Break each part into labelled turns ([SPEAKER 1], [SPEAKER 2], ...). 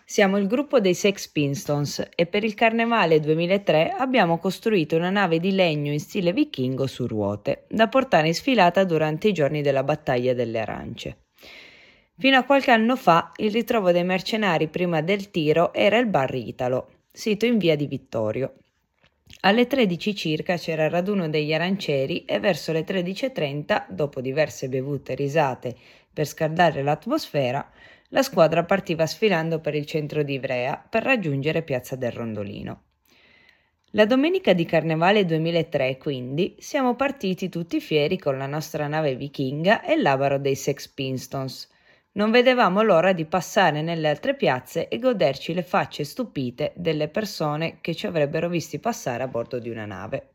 [SPEAKER 1] Siamo il gruppo dei Sex Pistols e per il Carnevale 2003 abbiamo costruito una nave di legno in stile vichingo su ruote, da portare in sfilata durante i giorni della battaglia delle arance. Fino a qualche anno fa il ritrovo dei mercenari prima del tiro era il Bar Italo, sito in via di Vittorio. Alle 13 circa c'era il raduno degli arancieri e verso le 13:30, dopo diverse bevute e risate per scaldare l'atmosfera, la squadra partiva sfilando per il centro di Ivrea per raggiungere Piazza del Rondolino. La domenica di Carnevale 2003, quindi, siamo partiti tutti fieri con la nostra nave vichinga e l'abaro dei Sex Pistols. Non vedevamo l'ora di passare nelle altre piazze e goderci le facce stupite delle persone che ci avrebbero visti passare a bordo di una nave.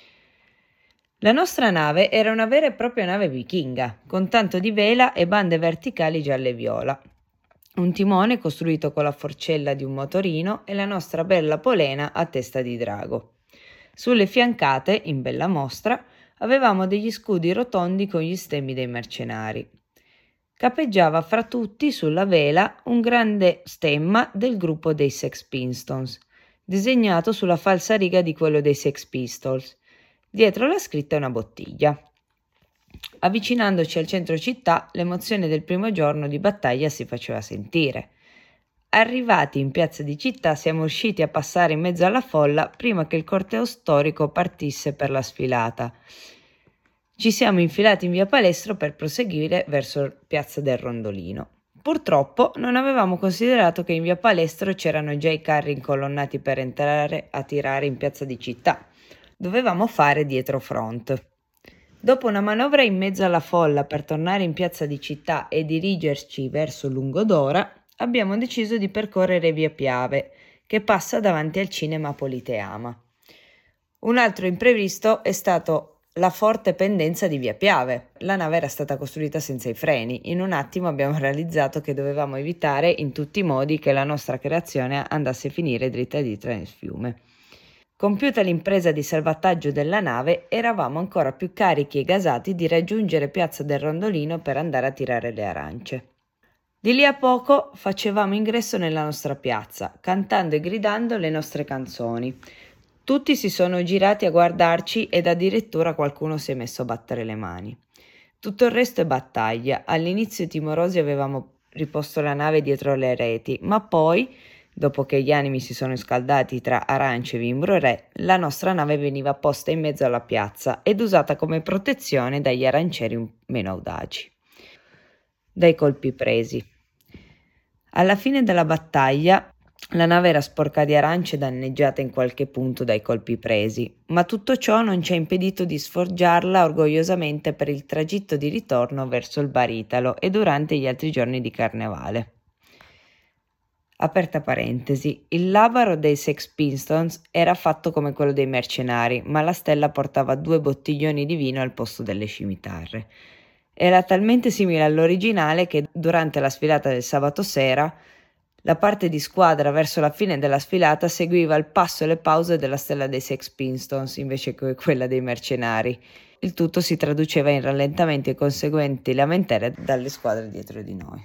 [SPEAKER 1] La nostra nave era una vera e propria nave vichinga, con tanto di vela e bande verticali gialle e viola. Un timone costruito con la forcella di un motorino e la nostra bella polena a testa di drago. Sulle fiancate, in bella mostra, avevamo degli scudi rotondi con gli stemmi dei mercenari. Capeggiava fra tutti sulla vela un grande stemma del gruppo dei Sex Pistols, disegnato sulla falsariga di quello dei Sex Pistols. Dietro la scritta è una bottiglia. Avvicinandoci al centro città, l'emozione del primo giorno di battaglia si faceva sentire. Arrivati in piazza di città, siamo riusciti a passare in mezzo alla folla prima che il corteo storico partisse per la sfilata. Ci siamo infilati in via Palestro per proseguire verso Piazza del Rondolino. Purtroppo non avevamo considerato che in via Palestro c'erano già i carri incolonnati per entrare a tirare in piazza di città. Dovevamo fare dietro front. Dopo una manovra in mezzo alla folla per tornare in piazza di città e dirigerci verso Lungodora, abbiamo deciso di percorrere via Piave, che passa davanti al cinema Politeama. Un altro imprevisto è stato la forte pendenza di via Piave. La nave era stata costruita senza i freni. In un attimo abbiamo realizzato che dovevamo evitare in tutti i modi che la nostra creazione andasse a finire dritta nel fiume. Compiuta l'impresa di salvataggio della nave, eravamo ancora più carichi e gasati di raggiungere Piazza del Rondolino per andare a tirare le arance. Di lì a poco facevamo ingresso nella nostra piazza, cantando e gridando le nostre canzoni. Tutti si sono girati a guardarci ed addirittura qualcuno si è messo a battere le mani. Tutto il resto è battaglia. All'inizio timorosi avevamo riposto la nave dietro le reti, ma poi, dopo che gli animi si sono scaldati tra arance e Vimbro Re, la nostra nave veniva posta in mezzo alla piazza ed usata come protezione dagli arancieri meno audaci. Dai colpi presi. Alla fine della battaglia la nave era sporca di arance e danneggiata in qualche punto dai colpi presi, ma tutto ciò non ci ha impedito di sfoggiarla orgogliosamente per il tragitto di ritorno verso il Bar Italo e durante gli altri giorni di Carnevale. Aperta parentesi, il labaro dei Sex Pistols era fatto come quello dei mercenari, ma la stella portava 2 bottiglioni di vino al posto delle scimitarre. Era talmente simile all'originale che durante la sfilata del sabato sera la parte di squadra verso la fine della sfilata seguiva il passo e le pause della stella dei Sex Pistols invece che quella dei mercenari. Il tutto si traduceva in rallentamenti e conseguenti lamentele dalle squadre dietro di noi.